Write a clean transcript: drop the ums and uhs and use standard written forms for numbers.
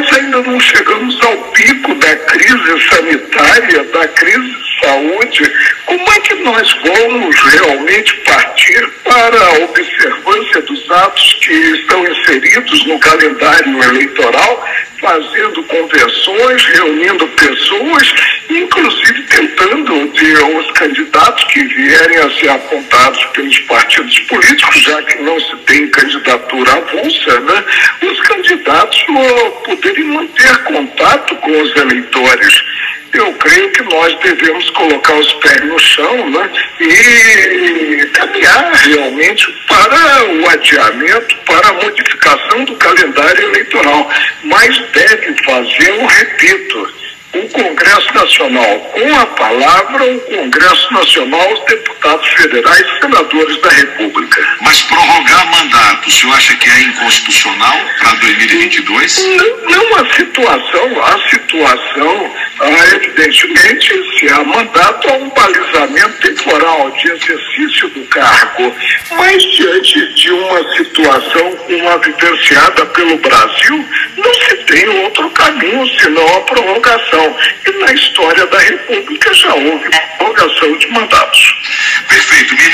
nós ainda não chegamos ao pico da crise sanitária, da crise de saúde. Como é que nós vamos realmente partir para a observância dos atos que estão inseridos no calendário eleitoral, fazendo convenções, reunindo pessoas, inclusive tentando de os candidatos que vierem a ser apontados pelos partidos políticos, já que não se tem candidatura avulsa, né? Os candidatos poderem manter contato com os eleitores. Eu creio que nós devemos colocar os pés no chão, né, e caminhar realmente para o adiamento, para a modificação do calendário eleitoral. Mas deve fazer, repito, o Congresso Nacional com a palavra, o Congresso Nacional, os deputados federais e senadores da República. Mas prorrogar mandato, o senhor acha que é inconstitucional para 2022? Não a situação, evidentemente, se há mandato, há um balizamento temporal de exercício do cargo. Mas diante de uma situação como a vivenciada pelo Brasil, não se tem outro caminho senão a prorrogação. E na história da República já houve prorrogação de mandatos. Perfeito.